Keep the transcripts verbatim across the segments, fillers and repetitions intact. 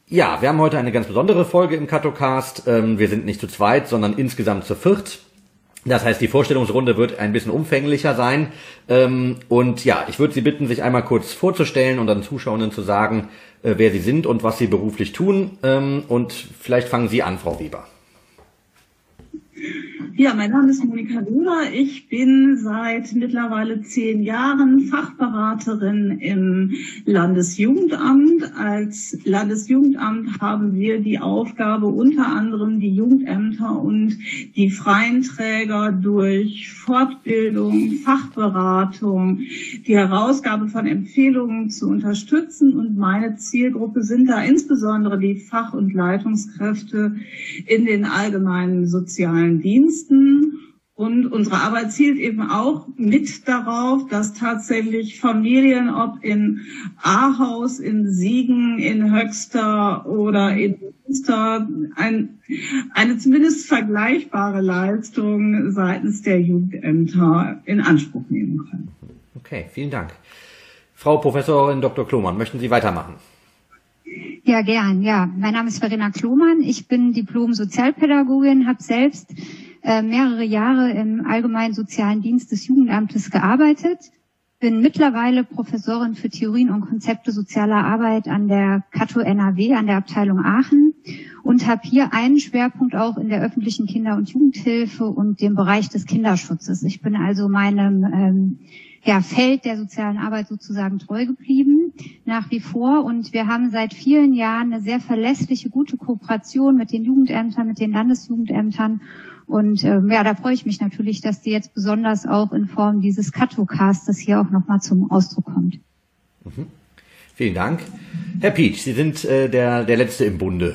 Ja, wir haben heute eine ganz besondere Folge im Kattocast. Ähm, wir sind nicht zu zweit, sondern insgesamt zu viert. Das heißt, die Vorstellungsrunde wird ein bisschen umfänglicher sein. Ähm, und ja, ich würde Sie bitten, sich einmal kurz vorzustellen und dann Zuschauenden zu sagen, äh, wer Sie sind und was Sie beruflich tun. Ähm, und vielleicht fangen Sie an, Frau Weber. Ja, mein Name ist Monika Weber. Ich bin seit mittlerweile zehn Jahren Fachberaterin im Landesjugendamt. Als Landesjugendamt haben wir die Aufgabe, unter anderem die Jugendämter und die freien Träger durch Fortbildung, Fachberatung, die Herausgabe von Empfehlungen zu unterstützen. Und meine Zielgruppe sind da insbesondere die Fach- und Leitungskräfte in den allgemeinen sozialen Diensten. Und unsere Arbeit zielt eben auch mit darauf, dass tatsächlich Familien, ob in Ahaus, in Siegen, in Höxter oder in Münster, ein, eine zumindest vergleichbare Leistung seitens der Jugendämter in Anspruch nehmen können. Okay, vielen Dank. Frau Professorin Doktor Klomann, möchten Sie weitermachen? Ja, gern. Ja, mein Name ist Verena Klomann. Ich bin Diplom-Sozialpädagogin, habe selbst äh, mehrere Jahre im allgemeinen sozialen Dienst des Jugendamtes gearbeitet, bin mittlerweile Professorin für Theorien und Konzepte sozialer Arbeit an der Kato N R W, an der Abteilung Aachen und habe hier einen Schwerpunkt auch in der öffentlichen Kinder- und Jugendhilfe und dem Bereich des Kinderschutzes. Ich bin also meinem ähm, ja, Feld der sozialen Arbeit sozusagen treu geblieben, nach wie vor. Und wir haben seit vielen Jahren eine sehr verlässliche, gute Kooperation mit den Jugendämtern, mit den Landesjugendämtern. Und ähm, ja, da freue ich mich natürlich, dass die jetzt besonders auch in Form dieses Kattocastes hier auch nochmal zum Ausdruck kommt. Mhm. Vielen Dank. Herr Pietsch, Sie sind äh, der, der Letzte im Bunde.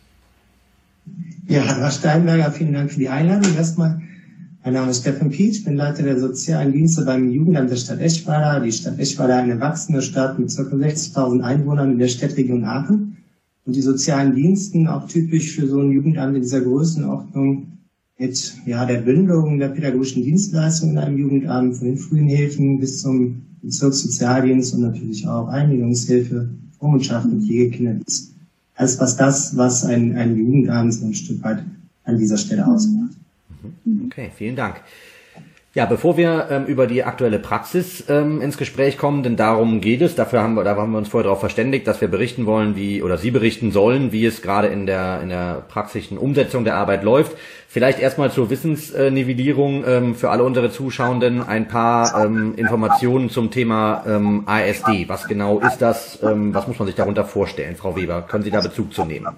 Ja, Herr Steinberger, vielen Dank für die Einladung. Erstmal, mein Name ist Stefan Pietsch, bin Leiter der sozialen Dienste beim Jugendamt der Stadt Eschweiler. Die Stadt Eschweiler ist eine wachsende Stadt mit ca. sechzigtausend Einwohnern in der Städtregion Aachen. Und die sozialen Diensten, auch typisch für so ein Jugendamt in dieser Größenordnung, mit ja, der Bündelung der pädagogischen Dienstleistungen in einem Jugendamt, von den frühen Hilfen bis zum Bezirkssozialdienst und natürlich auch Einigungshilfe, Vormundschaft und Pflegekinderdienst. Alles was das, was ein, ein Jugendamt so ein Stück weit an dieser Stelle ausmacht. Okay, vielen Dank. Ja, bevor wir ähm, über die aktuelle Praxis ähm, ins Gespräch kommen, denn darum geht es, dafür haben wir, da haben wir uns vorher darauf verständigt, dass wir berichten wollen, wie, oder Sie berichten sollen, wie es gerade in der, in der praktischen Umsetzung der Arbeit läuft. Vielleicht erstmal zur Wissensnivellierung ähm, für alle unsere Zuschauenden ein paar ähm, Informationen zum Thema ähm, A S D. Was genau ist das? Ähm, was muss man sich darunter vorstellen? Frau Weber, können Sie da Bezug zu nehmen?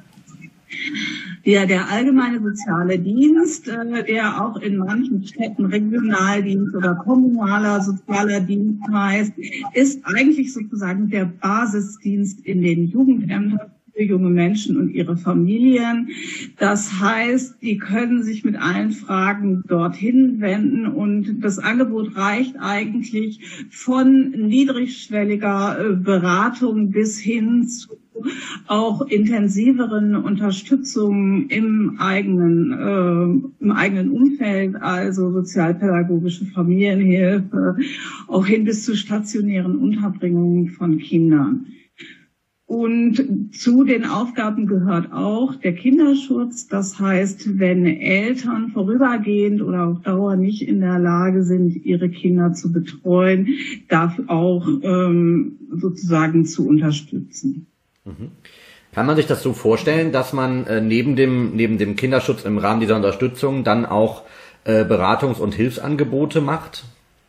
Ja, der allgemeine soziale Dienst, äh, der auch in manchen Städten Regionaldienst oder kommunaler sozialer Dienst heißt, ist eigentlich sozusagen der Basisdienst in den Jugendämtern für junge Menschen und ihre Familien. Das heißt, die können sich mit allen Fragen dorthin wenden und das Angebot reicht eigentlich von niedrigschwelliger äh, Beratung bis hin zu auch intensiveren Unterstützung im eigenen äh, im eigenen Umfeld, also sozialpädagogische Familienhilfe, auch hin bis zu stationären Unterbringungen von Kindern. Und zu den Aufgaben gehört auch der Kinderschutz. Das heißt, wenn Eltern vorübergehend oder auf Dauer nicht in der Lage sind, ihre Kinder zu betreuen, dafür auch ähm, sozusagen zu unterstützen. Kann man sich das so vorstellen, dass man äh, neben dem neben dem Kinderschutz im Rahmen dieser Unterstützung dann auch äh, Beratungs- und Hilfsangebote macht?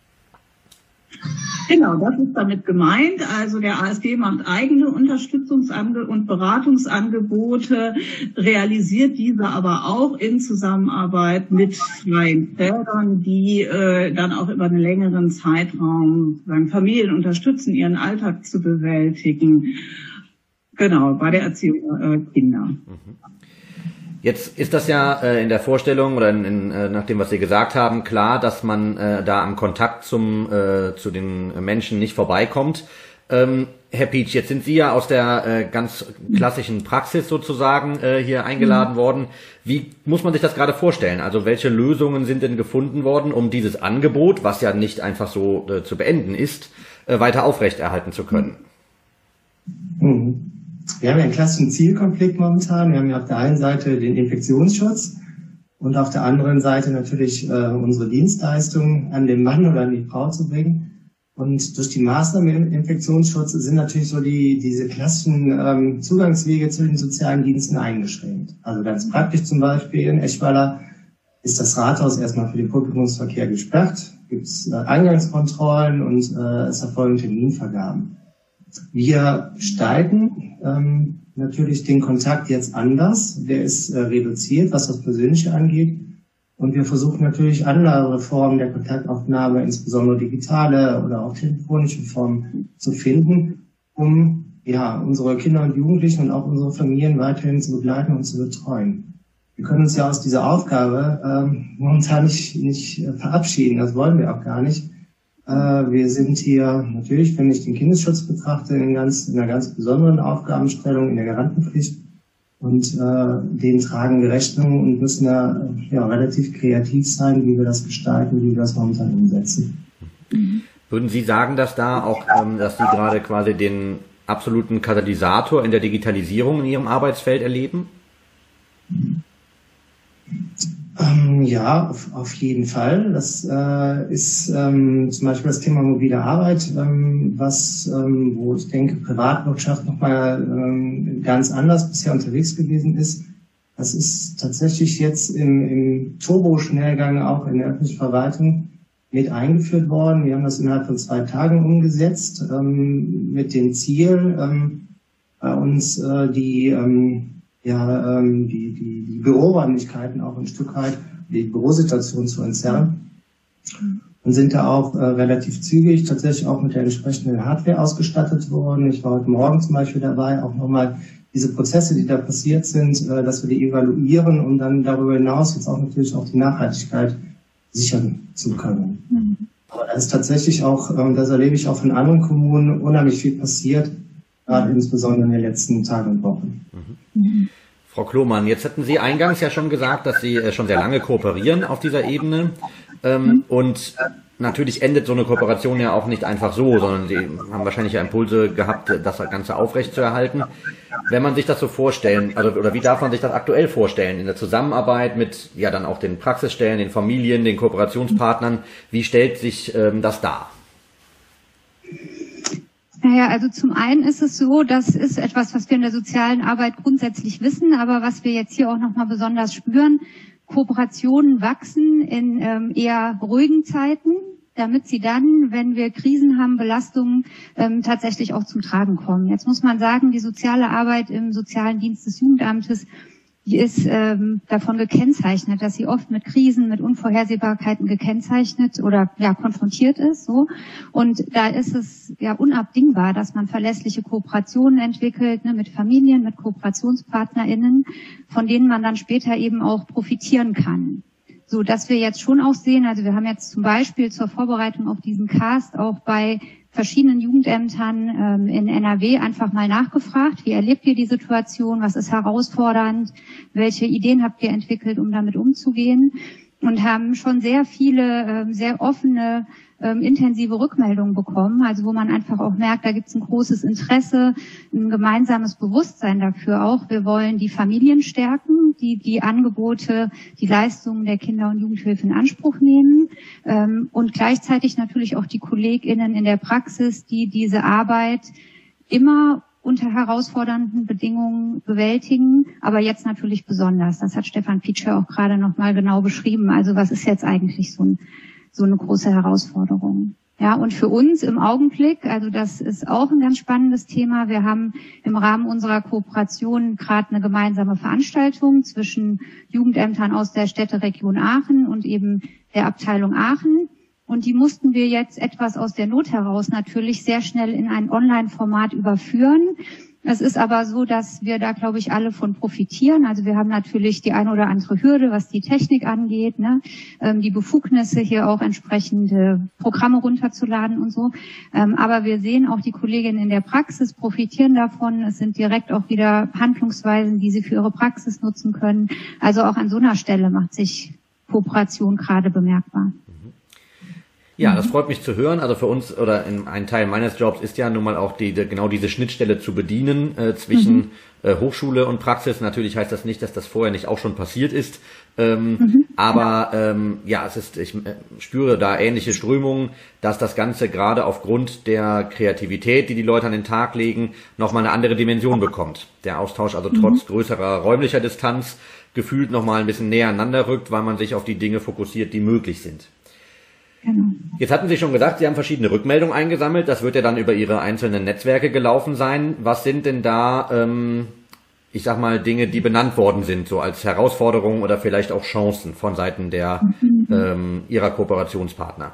Genau, das ist damit gemeint. Also der A S D macht eigene Unterstützungs- und Beratungsangebote, realisiert diese aber auch in Zusammenarbeit mit freien Trägern, die äh, dann auch über einen längeren Zeitraum sagen, Familien unterstützen, ihren Alltag zu bewältigen. Genau, bei der Erziehung äh, Kinder. Jetzt ist das ja äh, in der Vorstellung oder in, in, äh, nach dem, was Sie gesagt haben, klar, dass man äh, da am Kontakt zum äh, zu den Menschen nicht vorbeikommt. Ähm, Herr Pietsch, jetzt sind Sie ja aus der äh, ganz klassischen Praxis sozusagen äh, hier eingeladen mhm. worden. Wie muss man sich das gerade vorstellen? Also welche Lösungen sind denn gefunden worden, um dieses Angebot, was ja nicht einfach so äh, zu beenden ist, äh, weiter aufrechterhalten zu können? Mhm. wir haben ja einen klassischen Zielkonflikt momentan. Wir haben ja auf der einen Seite den Infektionsschutz und auf der anderen Seite natürlich äh, unsere Dienstleistungen an den Mann oder an die Frau zu bringen. Und durch die Maßnahmen im Infektionsschutz sind natürlich so die diese klassischen ähm, Zugangswege zu den sozialen Diensten eingeschränkt. Also ganz praktisch zum Beispiel in Eschweiler ist das Rathaus erstmal für den Publikumsverkehr gesperrt, gibt es äh, Eingangskontrollen und äh, es erfolgen Terminvergaben. Wir gestalten ähm, natürlich den Kontakt jetzt anders, der ist äh, reduziert, was das Persönliche angeht. Und wir versuchen natürlich andere Formen der Kontaktaufnahme, insbesondere digitale oder auch telefonische Formen zu finden, um ja unsere Kinder und Jugendlichen und auch unsere Familien weiterhin zu begleiten und zu betreuen. Wir können uns ja aus dieser Aufgabe ähm, momentan nicht, nicht äh, verabschieden, das wollen wir auch gar nicht. Äh, wir sind hier natürlich, wenn ich den Kindesschutz betrachte, in, ganz, in einer ganz besonderen Aufgabenstellung, in der Garantenpflicht. Und äh, denen tragen wir Rechnung und müssen da ja, relativ kreativ sein, wie wir das gestalten, wie wir das momentan umsetzen. Würden Sie sagen, dass da auch, ähm, dass Sie gerade quasi den absoluten Katalysator in der Digitalisierung in Ihrem Arbeitsfeld erleben? Ähm, ja, auf, auf jeden Fall. Das äh, ist ähm, zum Beispiel das Thema mobile Arbeit, ähm, was, ähm, wo ich denke, Privatwirtschaft nochmal ähm, ganz anders bisher unterwegs gewesen ist. Das ist tatsächlich jetzt im, im Turbo-Schnellgang auch in der öffentlichen Verwaltung mit eingeführt worden. Wir haben das innerhalb von zwei Tagen umgesetzt, ähm, mit dem Ziel, ähm, bei uns äh, die ähm, ja, ähm, die, die, die Büroräumlichkeiten auch ein Stück weit, die Bürosituation zu entzerren. Und sind da auch äh, relativ zügig tatsächlich auch mit der entsprechenden Hardware ausgestattet worden. Ich war heute Morgen zum Beispiel dabei, auch nochmal diese Prozesse, die da passiert sind, äh, dass wir die evaluieren, um dann darüber hinaus jetzt auch natürlich auch die Nachhaltigkeit sichern zu können. Mhm. Aber da ist tatsächlich auch, äh, das erlebe ich auch in anderen Kommunen, unheimlich viel passiert, gerade insbesondere in den letzten Tagen und Wochen. Mhm. Frau Klomann, jetzt hatten Sie eingangs ja schon gesagt, dass Sie schon sehr lange kooperieren auf dieser Ebene. Ähm, und natürlich endet so eine Kooperation ja auch nicht einfach so, sondern Sie haben wahrscheinlich ja Impulse gehabt, das Ganze aufrechtzuerhalten. Wenn man sich das so vorstellen, also oder wie darf man sich das aktuell vorstellen in der Zusammenarbeit mit ja dann auch den Praxisstellen, den Familien, den Kooperationspartnern, wie stellt sich ähm, das dar? Naja, also zum einen ist es so, das ist etwas, was wir in der sozialen Arbeit grundsätzlich wissen, aber was wir jetzt hier auch nochmal besonders spüren. Kooperationen wachsen in ähm, eher ruhigen Zeiten, damit sie dann, wenn wir Krisen haben, Belastungen, ähm, tatsächlich auch zum Tragen kommen. Jetzt muss man sagen, die soziale Arbeit im sozialen Dienst des Jugendamtes, die ist ähm, davon gekennzeichnet, dass sie oft mit Krisen, mit Unvorhersehbarkeiten gekennzeichnet oder ja konfrontiert ist. So. Und da ist es ja unabdingbar, dass man verlässliche Kooperationen entwickelt, ne, mit Familien, mit KooperationspartnerInnen, von denen man dann später eben auch profitieren kann. So, dass wir jetzt schon auch sehen, also wir haben jetzt zum Beispiel zur Vorbereitung auf diesen Cast auch bei verschiedenen Jugendämtern ähm, in N R W einfach mal nachgefragt, wie erlebt ihr die Situation, was ist herausfordernd, welche Ideen habt ihr entwickelt, um damit umzugehen, und haben schon sehr viele, ähm, sehr offene, ähm, intensive Rückmeldungen bekommen, also wo man einfach auch merkt, da gibt es ein großes Interesse, ein gemeinsames Bewusstsein dafür auch. Wir wollen die Familien stärken, die die Angebote, die Leistungen der Kinder- und Jugendhilfe in Anspruch nehmen, ähm, und gleichzeitig natürlich auch die KollegInnen in der Praxis, die diese Arbeit immer unter herausfordernden Bedingungen bewältigen, aber jetzt natürlich besonders. Das hat Stefan Pietscher auch gerade nochmal genau beschrieben. Also was ist jetzt eigentlich so, ein, so eine große Herausforderung? Ja, und für uns im Augenblick, also das ist auch ein ganz spannendes Thema. Wir haben im Rahmen unserer Kooperation gerade eine gemeinsame Veranstaltung zwischen Jugendämtern aus der Städteregion Aachen und eben der Abteilung Aachen. Und die mussten wir jetzt etwas aus der Not heraus natürlich sehr schnell in ein Online-Format überführen. Es ist aber so, dass wir da, glaube ich, alle von profitieren. Also wir haben natürlich die eine oder andere Hürde, was die Technik angeht, ne? ähm, die Befugnisse, hier auch entsprechende Programme runterzuladen und so. Ähm, aber wir sehen auch, die Kolleginnen in der Praxis profitieren davon. Es sind direkt auch wieder Handlungsweisen, die sie für ihre Praxis nutzen können. Also auch an so einer Stelle macht sich Kooperation gerade bemerkbar. Ja, das freut mich zu hören. Also für uns oder in ein Teil meines Jobs ist ja nun mal auch die, genau diese Schnittstelle zu bedienen äh, zwischen mhm. äh, Hochschule und Praxis. Natürlich heißt das nicht, dass das vorher nicht auch schon passiert ist. Ähm, mhm. Aber ähm, ja, es ist, ich äh, spüre da ähnliche Strömungen, dass das Ganze gerade aufgrund der Kreativität, die die Leute an den Tag legen, nochmal eine andere Dimension bekommt. Der Austausch also mhm. trotz größerer räumlicher Distanz gefühlt nochmal ein bisschen näher aneinander rückt, weil man sich auf die Dinge fokussiert, die möglich sind. Genau. Jetzt hatten Sie schon gesagt, Sie haben verschiedene Rückmeldungen eingesammelt. Das wird ja dann über Ihre einzelnen Netzwerke gelaufen sein. Was sind denn da, ähm, ich sag mal, Dinge, die benannt worden sind, so als Herausforderungen oder vielleicht auch Chancen von Seiten der mhm. ähm, Ihrer Kooperationspartner?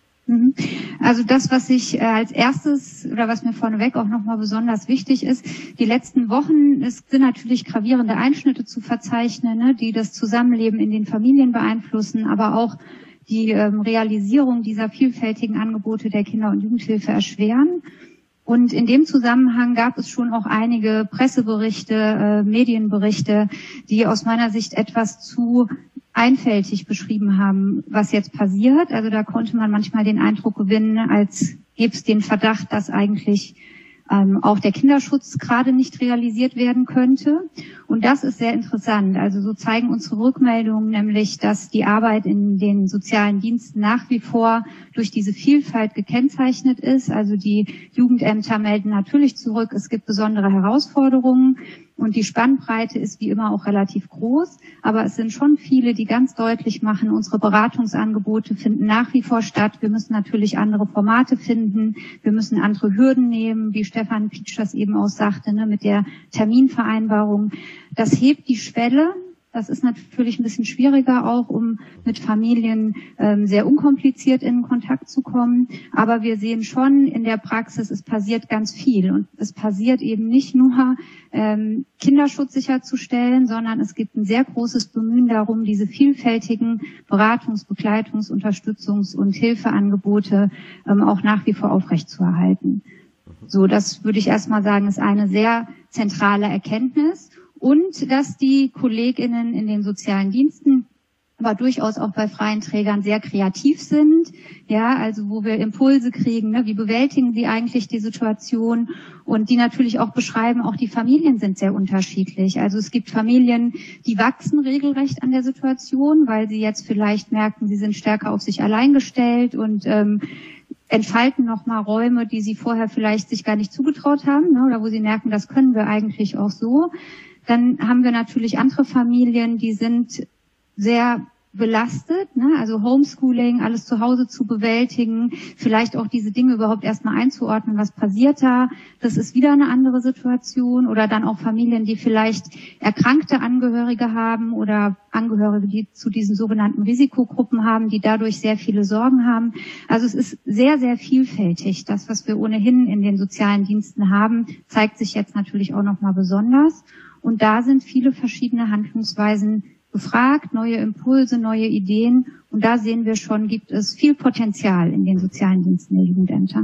Also das, was ich äh, als erstes oder was mir vorneweg auch nochmal besonders wichtig ist, die letzten Wochen, es sind natürlich gravierende Einschnitte zu verzeichnen, ne, die das Zusammenleben in den Familien beeinflussen, aber auch die ähm, Realisierung dieser vielfältigen Angebote der Kinder- und Jugendhilfe erschweren. Und in dem Zusammenhang gab es schon auch einige Presseberichte, äh, Medienberichte, die aus meiner Sicht etwas zu einfältig beschrieben haben, was jetzt passiert. Also da konnte man manchmal den Eindruck gewinnen, als gäbe es den Verdacht, dass eigentlich ähm, auch der Kinderschutz gerade nicht realisiert werden könnte. Und das ist sehr interessant. Also so zeigen unsere Rückmeldungen nämlich, dass die Arbeit in den sozialen Diensten nach wie vor durch diese Vielfalt gekennzeichnet ist. Also die Jugendämter melden natürlich zurück, es gibt besondere Herausforderungen. Und die Spannbreite ist wie immer auch relativ groß. Aber es sind schon viele, die ganz deutlich machen, unsere Beratungsangebote finden nach wie vor statt. Wir müssen natürlich andere Formate finden. Wir müssen andere Hürden nehmen, wie Stefan Pietsch das eben auch sagte, ne, mit der Terminvereinbarung. Das hebt die Schwelle. Das ist natürlich ein bisschen schwieriger auch, um mit Familien ähm, sehr unkompliziert in Kontakt zu kommen. Aber wir sehen schon in der Praxis, es passiert ganz viel. Und es passiert eben nicht nur, ähm, Kinderschutz sicherzustellen, sondern es gibt ein sehr großes Bemühen darum, diese vielfältigen Beratungs-, Begleitungs-, Unterstützungs- und Hilfeangebote ähm, auch nach wie vor aufrechtzuerhalten. So, das würde ich erstmal sagen, ist eine sehr zentrale Erkenntnis. Und dass die KollegInnen in den sozialen Diensten aber durchaus auch bei freien Trägern sehr kreativ sind, ja, also wo wir Impulse kriegen, ne, wie bewältigen sie eigentlich die Situation und die natürlich auch beschreiben, auch die Familien sind sehr unterschiedlich. Also es gibt Familien, die wachsen regelrecht an der Situation, weil sie jetzt vielleicht merken, sie sind stärker auf sich allein gestellt und ähm, entfalten nochmal Räume, die sie vorher vielleicht sich gar nicht zugetraut haben, ne, oder wo sie merken, das können wir eigentlich auch so. Dann haben wir natürlich andere Familien, die sind sehr belastet, ne? Also Homeschooling, alles zu Hause zu bewältigen, vielleicht auch diese Dinge überhaupt erstmal einzuordnen, was passiert da, das ist wieder eine andere Situation. Oder dann auch Familien, die vielleicht erkrankte Angehörige haben oder Angehörige, die zu diesen sogenannten Risikogruppen haben, die dadurch sehr viele Sorgen haben. Also es ist sehr, sehr vielfältig. Das, was wir ohnehin in den sozialen Diensten haben, zeigt sich jetzt natürlich auch nochmal besonders. Und da sind viele verschiedene Handlungsweisen gefragt, neue Impulse, neue Ideen. Und da sehen wir schon, gibt es viel Potenzial in den sozialen Diensten der Jugendämter.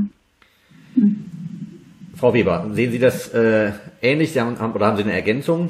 Hm. Frau Weber, sehen Sie das äh, ähnlich? Sie haben, oder haben Sie eine Ergänzung?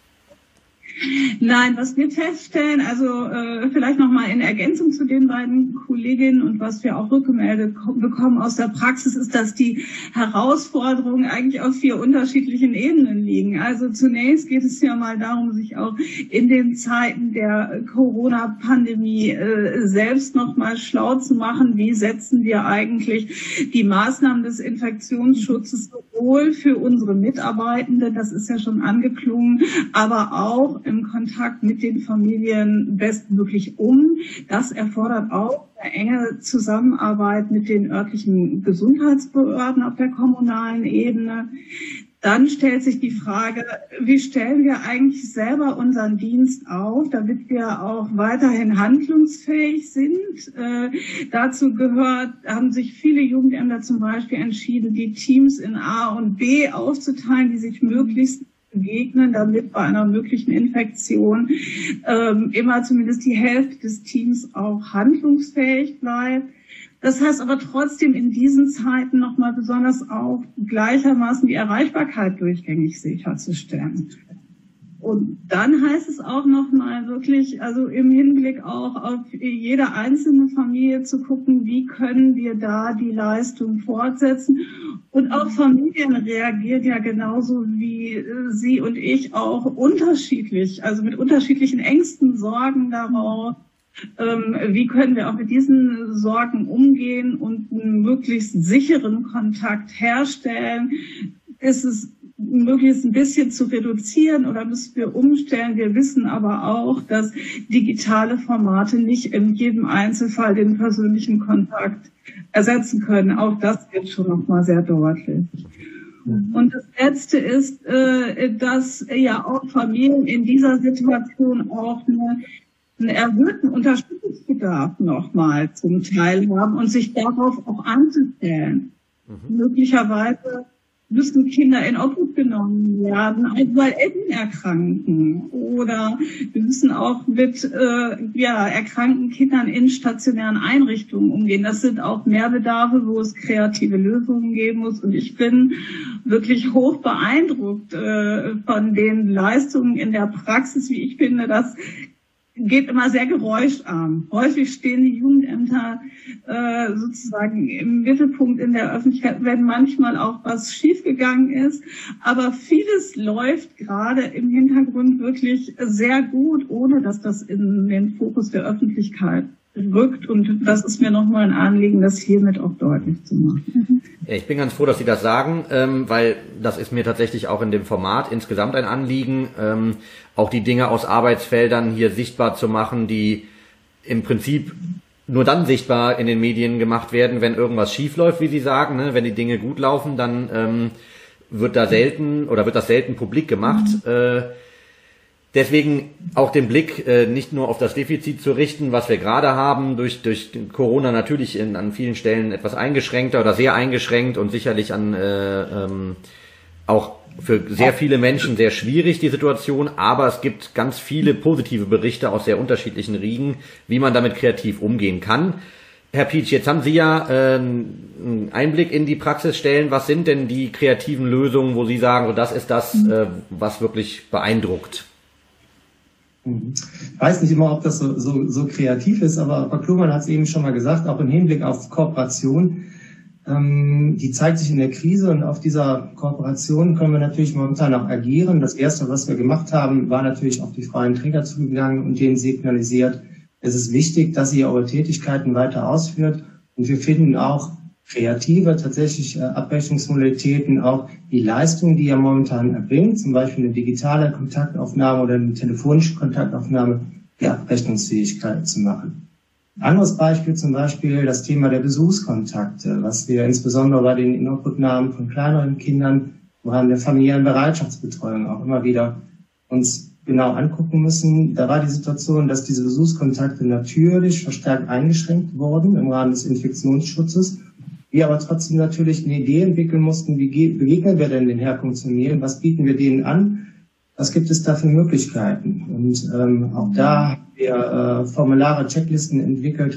Nein, was wir feststellen, also äh, vielleicht nochmal in Ergänzung zu den beiden Kolleginnen und was wir auch rückgemeldet bekommen aus der Praxis, ist, dass die Herausforderungen eigentlich auf vier unterschiedlichen Ebenen liegen. Also zunächst geht es ja mal darum, sich auch in den Zeiten der Corona-Pandemie äh, selbst nochmal schlau zu machen, wie setzen wir eigentlich die Maßnahmen des Infektionsschutzes sowohl für unsere Mitarbeitenden, das ist ja schon angeklungen, aber auch im Kontakt mit den Familien bestmöglich um. Das erfordert auch eine enge Zusammenarbeit mit den örtlichen Gesundheitsbehörden auf der kommunalen Ebene. Dann stellt sich die Frage, wie stellen wir eigentlich selber unseren Dienst auf, damit wir auch weiterhin handlungsfähig sind. Äh, dazu gehört, haben sich viele Jugendämter zum Beispiel entschieden, die Teams in A und B aufzuteilen, die sich möglichst begegnen, damit bei einer möglichen Infektion ähm, immer zumindest die Hälfte des Teams auch handlungsfähig bleibt. Das heißt aber trotzdem in diesen Zeiten nochmal besonders auch gleichermaßen die Erreichbarkeit durchgängig sicherzustellen. Und dann heißt es auch nochmal wirklich, also im Hinblick auch auf jede einzelne Familie zu gucken, wie können wir da die Leistung fortsetzen. Und auch Familien reagieren ja genauso wie Sie und ich auch unterschiedlich, also mit unterschiedlichen Ängsten, Sorgen darauf. Ähm, wie können wir auch mit diesen Sorgen umgehen und einen möglichst sicheren Kontakt herstellen? Ist es möglichst ein bisschen zu reduzieren oder müssen wir umstellen? Wir wissen aber auch, dass digitale Formate nicht in jedem Einzelfall den persönlichen Kontakt ersetzen können. Auch das wird schon nochmal sehr deutlich. Und das Letzte ist, äh, dass ja auch Familien in dieser Situation auch eine einen erhöhten Unterstützungsbedarf nochmal zum Teil haben und sich darauf auch anzustellen. Mhm. Möglicherweise müssen Kinder in Obhut genommen werden, weil Eltern erkranken. Oder wir müssen auch mit äh, ja, erkrankten Kindern in stationären Einrichtungen umgehen. Das sind auch Mehrbedarfe, wo es kreative Lösungen geben muss. Und ich bin wirklich hoch beeindruckt äh, von den Leistungen in der Praxis, wie ich finde, dass geht immer sehr geräuscharm. Häufig stehen die Jugendämter äh, sozusagen im Mittelpunkt in der Öffentlichkeit, wenn manchmal auch was schiefgegangen ist. Aber vieles läuft gerade im Hintergrund wirklich sehr gut, ohne dass das in den Fokus der Öffentlichkeit rückt. Und das ist mir nochmal ein Anliegen, das hiermit auch deutlich zu machen. Ja, ich bin ganz froh, dass Sie das sagen, ähm, weil das ist mir tatsächlich auch in dem Format insgesamt ein Anliegen, ähm, auch die Dinge aus Arbeitsfeldern hier sichtbar zu machen, die im Prinzip nur dann sichtbar in den Medien gemacht werden, wenn irgendwas schief läuft, wie Sie sagen, ne? Wenn die Dinge gut laufen, dann ähm, wird da selten oder wird das selten publik gemacht. Mhm. Äh, Deswegen auch den Blick äh, nicht nur auf das Defizit zu richten, was wir gerade haben, durch durch Corona natürlich in, an vielen Stellen etwas eingeschränkter oder sehr eingeschränkt und sicherlich an äh, ähm, auch für sehr viele Menschen sehr schwierig die Situation, aber es gibt ganz viele positive Berichte aus sehr unterschiedlichen Riegen, wie man damit kreativ umgehen kann. Herr Pietsch, jetzt haben Sie ja äh, einen Einblick in die Praxisstellen. Was sind denn die kreativen Lösungen, wo Sie sagen, so das ist das, äh, was wirklich beeindruckt? Ich weiß nicht immer, ob das so, so, so kreativ ist, aber Frau Klomann hat es eben schon mal gesagt, auch im Hinblick auf Kooperation, ähm, die zeigt sich in der Krise und auf dieser Kooperation können wir natürlich momentan auch agieren. Das Erste, was wir gemacht haben, war natürlich auf die freien Träger zugegangen und denen signalisiert, es ist wichtig, dass ihr eure Tätigkeiten weiter ausführt und wir finden auch kreative, tatsächlich äh, Abrechnungsmodalitäten, auch die Leistung, die ihr momentan erbringt, zum Beispiel eine digitale Kontaktaufnahme oder eine telefonische Kontaktaufnahme, die Abrechnungsfähigkeit zu machen. Ein anderes Beispiel zum Beispiel das Thema der Besuchskontakte, was wir insbesondere bei den Inobhutnahmen von kleineren Kindern im Rahmen der familiären Bereitschaftsbetreuung auch immer wieder uns genau angucken müssen. Da war die Situation, dass diese Besuchskontakte natürlich verstärkt eingeschränkt wurden im Rahmen des Infektionsschutzes. Wir aber trotzdem natürlich eine Idee entwickeln mussten, wie begegnen wir denn den Herkunftsfamilien, was bieten wir denen an, was gibt es da für Möglichkeiten. Und ähm, auch da haben wir äh, Formulare, Checklisten entwickelt,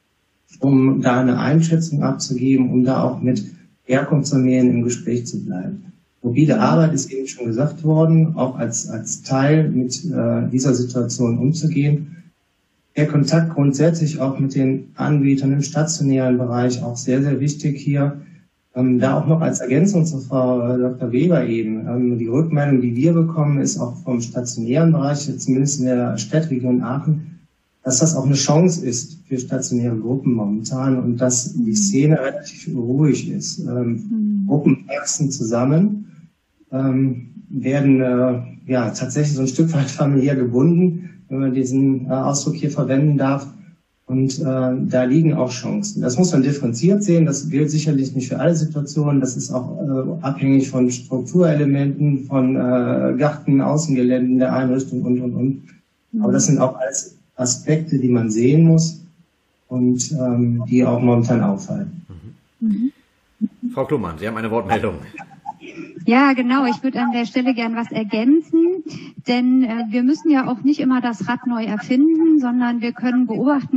um da eine Einschätzung abzugeben, um da auch mit Herkunftsfamilien im Gespräch zu bleiben. Mobile Arbeit ist eben schon gesagt worden, auch als, als Teil mit äh, dieser Situation umzugehen. Der Kontakt grundsätzlich auch mit den Anbietern im stationären Bereich auch sehr, sehr wichtig hier. Ähm, da auch noch als Ergänzung zu Frau Doktor Weber eben. Ähm, die Rückmeldung, die wir bekommen, ist auch vom stationären Bereich, zumindest in der Stadtregion Aachen, dass das auch eine Chance ist für stationäre Gruppen momentan und dass die Szene relativ ruhig ist. Ähm, mhm. Gruppen wachsen zusammen, ähm, werden äh, ja tatsächlich so ein Stück weit familiär gebunden, wenn man diesen äh, Ausdruck hier verwenden darf. Und äh, da liegen auch Chancen. Das muss man differenziert sehen. Das gilt sicherlich nicht für alle Situationen. Das ist auch äh, abhängig von Strukturelementen, von äh, Garten, Außengeländen der Einrichtung und, und, und. Aber das sind auch alles Aspekte, die man sehen muss und ähm, die auch momentan auffallen. Mhm. Frau Klomann, Sie haben eine Wortmeldung. Ja, genau. Ich würde an der Stelle gern was ergänzen, denn äh, wir müssen ja auch nicht immer das Rad neu erfinden, sondern wir können beobachten, ganz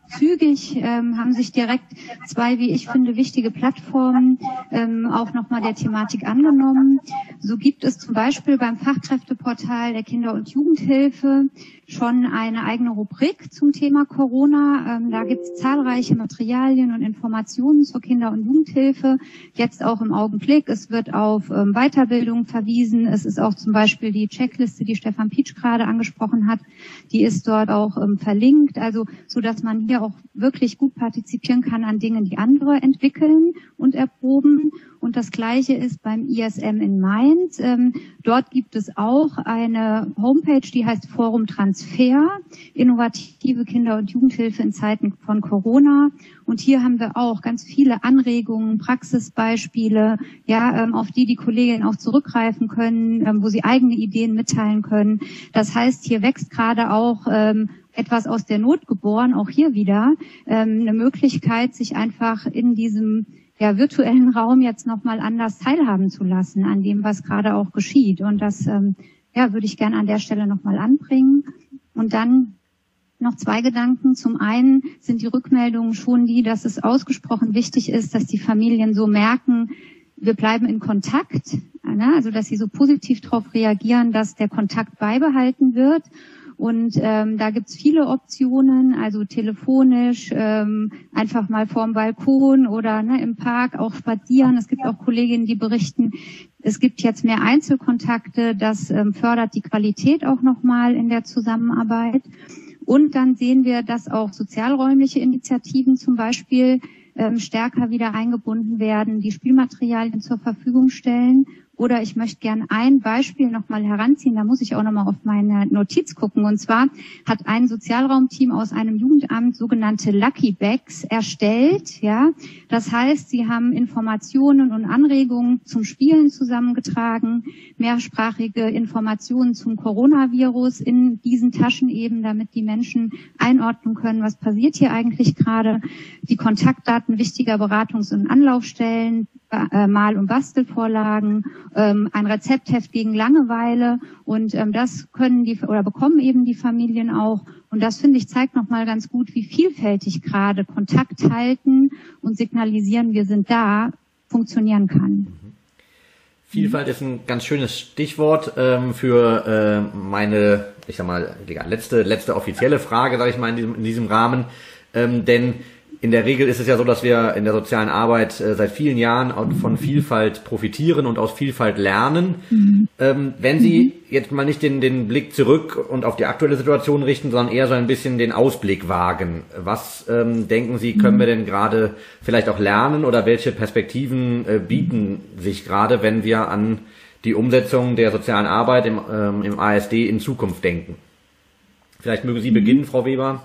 zügig, ähm, haben sich direkt zwei, wie ich finde, wichtige Plattformen ähm, auch nochmal der Thematik angenommen. So gibt es zum Beispiel beim Fachkräfteportal der Kinder- und Jugendhilfe schon eine eigene Rubrik zum Thema Corona. Ähm, da gibt es zahlreiche Materialien und Informationen zur Kinder- und Jugendhilfe, jetzt auch im Augenblick. Es wird auf ähm, Weiterbildung verwiesen. Es ist auch zum Beispiel die Checkliste, die Stefan Pietsch gerade angesprochen hat, die ist dort auch ähm, verlinkt, also so dass man hier auch wirklich gut partizipieren kann an Dingen, die andere entwickeln und erproben. Und das Gleiche ist beim I S M in Mainz. Ähm, dort gibt es auch eine Homepage, die heißt Forum Transfer, innovative Kinder- und Jugendhilfe in Zeiten von Corona. Und hier haben wir auch ganz viele Anregungen, Praxisbeispiele, ja, ähm, auf die die Kolleginnen auch zurückgreifen können, ähm, wo sie eigene Ideen mitteilen können. Das heißt, hier wächst gerade auch ähm, etwas aus der Not geboren, auch hier wieder ähm, eine Möglichkeit, sich einfach in diesem ja, virtuellen Raum jetzt nochmal anders teilhaben zu lassen an dem, was gerade auch geschieht. Und das ähm, ja, würde ich gerne an der Stelle nochmal anbringen. Und dann noch zwei Gedanken. Zum einen sind die Rückmeldungen schon die, dass es ausgesprochen wichtig ist, dass die Familien so merken, wir bleiben in Kontakt, also dass sie so positiv darauf reagieren, dass der Kontakt beibehalten wird. Und ähm, da gibt's viele Optionen, also telefonisch, ähm, einfach mal vorm Balkon oder ne, im Park auch spazieren. Es gibt auch Kolleginnen, die berichten, es gibt jetzt mehr Einzelkontakte. Das ähm, fördert die Qualität auch nochmal in der Zusammenarbeit. Und dann sehen wir, dass auch sozialräumliche Initiativen zum Beispiel ähm, stärker wieder eingebunden werden, die Spielmaterialien zur Verfügung stellen. Oder ich möchte gern ein Beispiel nochmal heranziehen, da muss ich auch nochmal auf meine Notiz gucken. Und zwar hat ein Sozialraumteam aus einem Jugendamt sogenannte Lucky Bags erstellt. Ja, das heißt, sie haben Informationen und Anregungen zum Spielen zusammengetragen, mehrsprachige Informationen zum Coronavirus in diesen Taschen eben, damit die Menschen einordnen können, was passiert hier eigentlich gerade. Die Kontaktdaten wichtiger Beratungs- und Anlaufstellen, Mal- und Bastelvorlagen, ähm, ein Rezeptheft gegen Langeweile und ähm, das können die oder bekommen eben die Familien auch. Und das, finde ich, zeigt nochmal ganz gut, wie vielfältig gerade Kontakt halten und signalisieren, wir sind da, funktionieren kann. Vielfalt ist ein ganz schönes Stichwort ähm, für äh, meine, ich sag mal, letzte letzte offizielle Frage, sage ich mal, in diesem, in diesem Rahmen, ähm, denn in der Regel ist es ja so, dass wir in der sozialen Arbeit äh, seit vielen Jahren von Vielfalt profitieren und aus Vielfalt lernen. Mhm. Ähm, wenn Sie jetzt mal nicht den, den Blick zurück und auf die aktuelle Situation richten, sondern eher so ein bisschen den Ausblick wagen. Was ähm, denken Sie, können wir denn gerade vielleicht auch lernen oder welche Perspektiven äh, bieten sich gerade, wenn wir an die Umsetzung der sozialen Arbeit im, ähm, im A S D in Zukunft denken? Vielleicht mögen Sie beginnen, Frau Weber.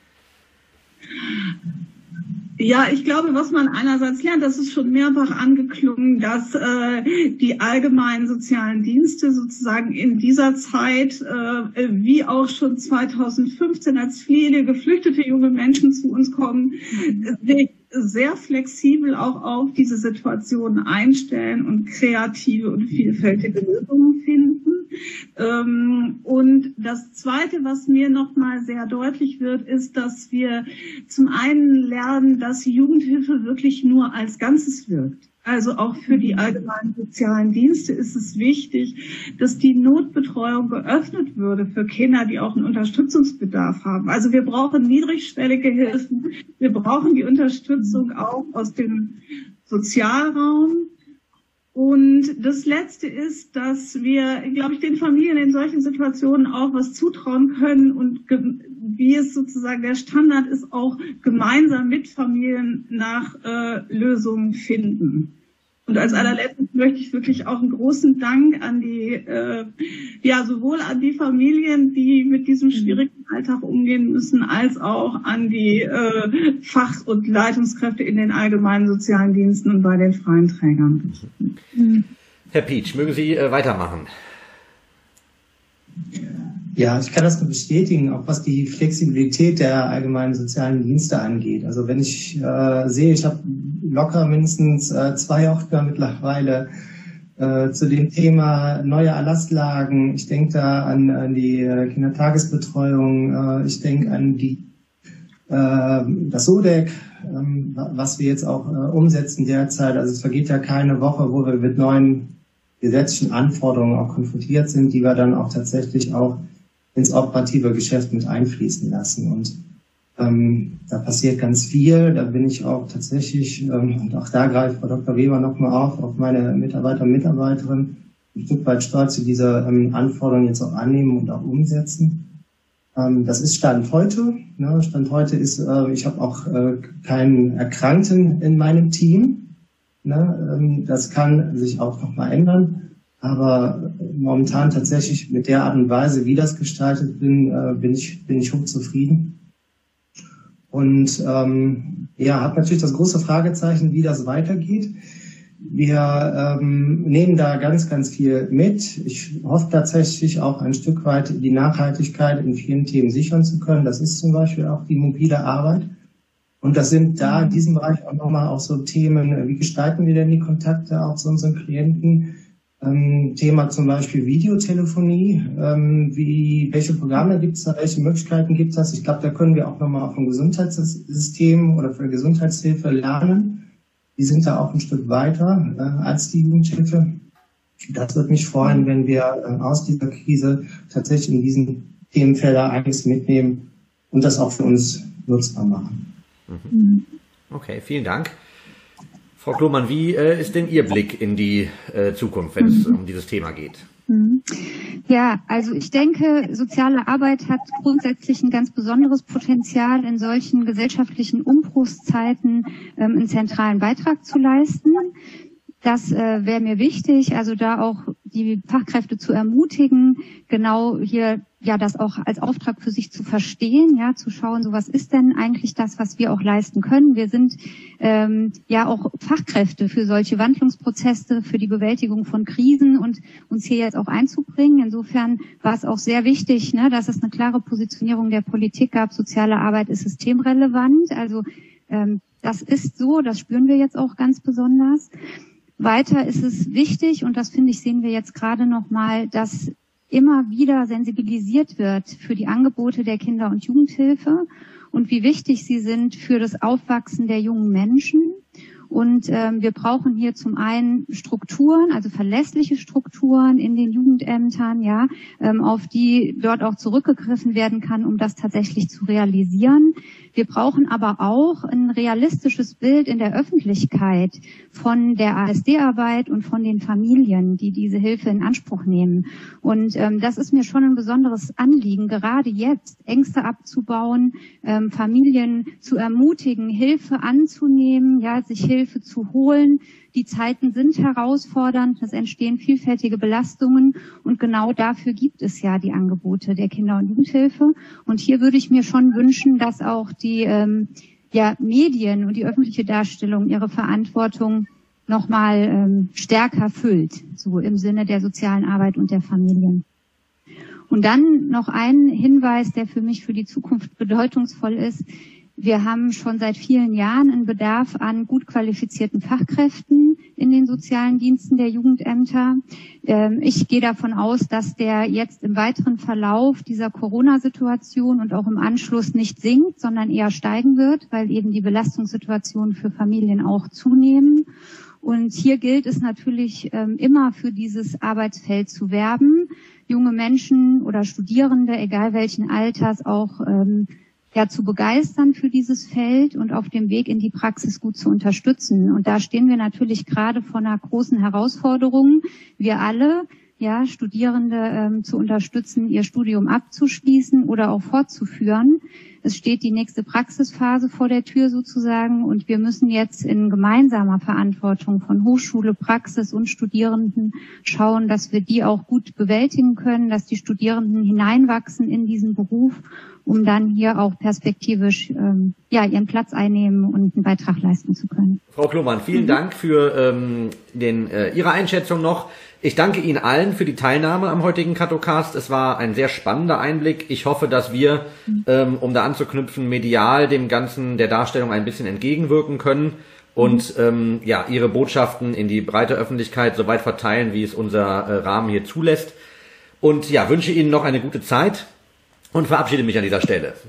Ja, ich glaube, was man einerseits lernt, das ist schon mehrfach angeklungen, dass äh, die allgemeinen sozialen Dienste sozusagen in dieser Zeit, äh, wie auch schon zweitausendfünfzehn, als viele geflüchtete junge Menschen zu uns kommen, sich sehr flexibel auch auf diese Situation einstellen und kreative und vielfältige Lösungen finden. Ähm, und das Zweite, was mir nochmal sehr deutlich wird, ist, dass wir zum einen lernen, dass Jugendhilfe wirklich nur als Ganzes wirkt. Also auch für die allgemeinen sozialen Dienste ist es wichtig, dass die Notbetreuung geöffnet würde für Kinder, die auch einen Unterstützungsbedarf haben. Also wir brauchen niedrigschwellige Hilfen, wir brauchen die Unterstützung auch aus dem Sozialraum. Und das Letzte ist, dass wir, glaube ich, den Familien in solchen Situationen auch was zutrauen können und wie es sozusagen der Standard ist, auch gemeinsam mit Familien nach äh, Lösungen finden. Und als allerletztes möchte ich wirklich auch einen großen Dank an die, äh, ja, sowohl an die Familien, die mit diesem schwierigen Alltag umgehen müssen, als auch an die äh, Fach- und Leitungskräfte in den allgemeinen sozialen Diensten und bei den freien Trägern. Herr Pietsch, mögen Sie äh, weitermachen? Ja, ich kann das nur bestätigen, auch was die Flexibilität der allgemeinen sozialen Dienste angeht. Also wenn ich äh, sehe, ich habe locker mindestens äh, zwei Ordner mittlerweile äh, zu dem Thema neue Erlasslagen. Ich denke da an, an die äh, Kindertagesbetreuung, äh, ich denke an die Das S O D E C, was wir jetzt auch umsetzen derzeit, also es vergeht ja keine Woche, wo wir mit neuen gesetzlichen Anforderungen auch konfrontiert sind, die wir dann auch tatsächlich auch ins operative Geschäft mit einfließen lassen. Und ähm, da passiert ganz viel. Da bin ich auch tatsächlich, ähm, und auch da greift Frau Doktor Weber nochmal auf, auf meine Mitarbeiter und Mitarbeiterinnen, ein Stück weit stolz, die diese ähm, Anforderungen jetzt auch annehmen und auch umsetzen. Das ist Stand heute. Stand heute ist, ich habe auch keinen Erkrankten in meinem Team. Das kann sich auch nochmal ändern. Aber momentan tatsächlich mit der Art und Weise, wie das gestaltet bin, bin ich, bin ich hochzufrieden. Und ähm, ja, habe natürlich das große Fragezeichen, wie das weitergeht. Wir ähm, nehmen da ganz, ganz viel mit. Ich hoffe tatsächlich auch ein Stück weit die Nachhaltigkeit in vielen Themen sichern zu können. Das ist zum Beispiel auch die mobile Arbeit. Und das sind da in diesem Bereich auch nochmal auch so Themen, wie gestalten wir denn die Kontakte auch zu unseren Klienten? Ähm, Thema zum Beispiel Videotelefonie. Ähm, wie, welche Programme gibt es da? Welche Möglichkeiten gibt es das? Ich glaube, da können wir auch nochmal vom Gesundheitssystem oder für Gesundheitshilfe lernen. Die sind da auch ein Stück weiter äh, als die Jugendhilfe. Das würde mich freuen, wenn wir äh, aus dieser Krise tatsächlich in diesen Themenfelder einiges mitnehmen und das auch für uns nutzbar machen. Mhm. Okay, vielen Dank. Frau Klomann, wie äh, ist denn Ihr Blick in die äh, Zukunft, wenn es um dieses Thema geht? Ja, also ich denke, soziale Arbeit hat grundsätzlich ein ganz besonderes Potenzial, in solchen gesellschaftlichen Umbruchszeiten ähm, einen zentralen Beitrag zu leisten. Das äh, wäre mir wichtig, also da auch die Fachkräfte zu ermutigen, genau hier ja das auch als Auftrag für sich zu verstehen, ja, zu schauen, so was ist denn eigentlich das, was wir auch leisten können. Wir sind ähm, ja auch Fachkräfte für solche Wandlungsprozesse, für die Bewältigung von Krisen und uns hier jetzt auch einzubringen. Insofern war es auch sehr wichtig, ne, dass es eine klare Positionierung der Politik gab. Soziale Arbeit ist systemrelevant. Also ähm, das ist so, das spüren wir jetzt auch ganz besonders. Weiter ist es wichtig, und das finde ich, sehen wir jetzt gerade nochmal, dass immer wieder sensibilisiert wird für die Angebote der Kinder- und Jugendhilfe und wie wichtig sie sind für das Aufwachsen der jungen Menschen. Und ähm, wir brauchen hier zum einen Strukturen, also verlässliche Strukturen in den Jugendämtern, ja, ähm, auf die dort auch zurückgegriffen werden kann, um das tatsächlich zu realisieren. Wir brauchen aber auch ein realistisches Bild in der Öffentlichkeit von der A S D-Arbeit und von den Familien, die diese Hilfe in Anspruch nehmen. Und ähm, das ist mir schon ein besonderes Anliegen, gerade jetzt Ängste abzubauen, ähm, Familien zu ermutigen, Hilfe anzunehmen, ja, sich Hilfe zu holen. Die Zeiten sind herausfordernd, es entstehen vielfältige Belastungen und genau dafür gibt es ja die Angebote der Kinder- und Jugendhilfe. Und hier würde ich mir schon wünschen, dass auch die ähm, ja, Medien und die öffentliche Darstellung ihre Verantwortung nochmal ähm, stärker füllt, so im Sinne der sozialen Arbeit und der Familien. Und dann noch ein Hinweis, der für mich für die Zukunft bedeutungsvoll ist. Wir haben schon seit vielen Jahren einen Bedarf an gut qualifizierten Fachkräften in den sozialen Diensten der Jugendämter. Ich gehe davon aus, dass der jetzt im weiteren Verlauf dieser Corona-Situation und auch im Anschluss nicht sinkt, sondern eher steigen wird, weil eben die Belastungssituationen für Familien auch zunehmen. Und hier gilt es natürlich immer für dieses Arbeitsfeld zu werben, junge Menschen oder Studierende, egal welchen Alters, auch ja zu begeistern für dieses Feld und auf dem Weg in die Praxis gut zu unterstützen. Und da stehen wir natürlich gerade vor einer großen Herausforderung. Wir alle, ja, Studierende ähm, zu unterstützen, ihr Studium abzuschließen oder auch fortzuführen. Es steht die nächste Praxisphase vor der Tür sozusagen und wir müssen jetzt in gemeinsamer Verantwortung von Hochschule, Praxis und Studierenden schauen, dass wir die auch gut bewältigen können, dass die Studierenden hineinwachsen in diesen Beruf, um dann hier auch perspektivisch ähm, ja ihren Platz einnehmen und einen Beitrag leisten zu können. Frau Klomann, vielen mhm. Dank für ähm, den, äh, Ihre Einschätzung noch. Ich danke Ihnen allen für die Teilnahme am heutigen Katocast. Es war ein sehr spannender Einblick. Ich hoffe, dass wir, mhm. ähm, um da anzuknüpfen, medial dem Ganzen der Darstellung ein bisschen entgegenwirken können und mhm. ähm, ja Ihre Botschaften in die breite Öffentlichkeit so weit verteilen, wie es unser äh, Rahmen hier zulässt. Und ja, wünsche Ihnen noch eine gute Zeit und verabschiede mich an dieser Stelle.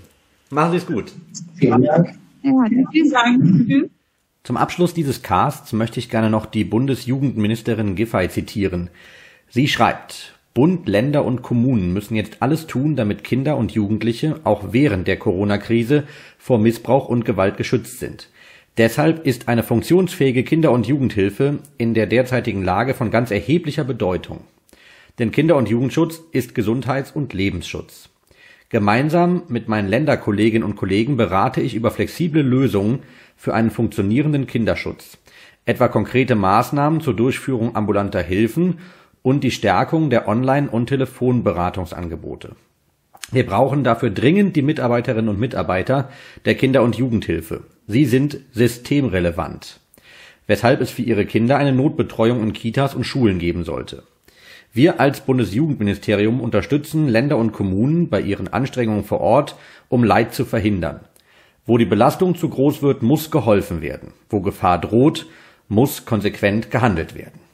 Machen Sie es gut. Vielen Dank. Ja, vielen Dank. Zum Abschluss dieses Casts möchte ich gerne noch die Bundesjugendministerin Giffey zitieren. Sie schreibt: Bund, Länder und Kommunen müssen jetzt alles tun, damit Kinder und Jugendliche auch während der Corona-Krise vor Missbrauch und Gewalt geschützt sind. Deshalb ist eine funktionsfähige Kinder- und Jugendhilfe in der derzeitigen Lage von ganz erheblicher Bedeutung. Denn Kinder- und Jugendschutz ist Gesundheits- und Lebensschutz. Gemeinsam mit meinen Länderkolleginnen und Kollegen berate ich über flexible Lösungen für einen funktionierenden Kinderschutz, etwa konkrete Maßnahmen zur Durchführung ambulanter Hilfen und die Stärkung der Online- und Telefonberatungsangebote. Wir brauchen dafür dringend die Mitarbeiterinnen und Mitarbeiter der Kinder- und Jugendhilfe. Sie sind systemrelevant, weshalb es für ihre Kinder eine Notbetreuung in Kitas und Schulen geben sollte. Wir als Bundesjugendministerium unterstützen Länder und Kommunen bei ihren Anstrengungen vor Ort, um Leid zu verhindern. Wo die Belastung zu groß wird, muss geholfen werden. Wo Gefahr droht, muss konsequent gehandelt werden.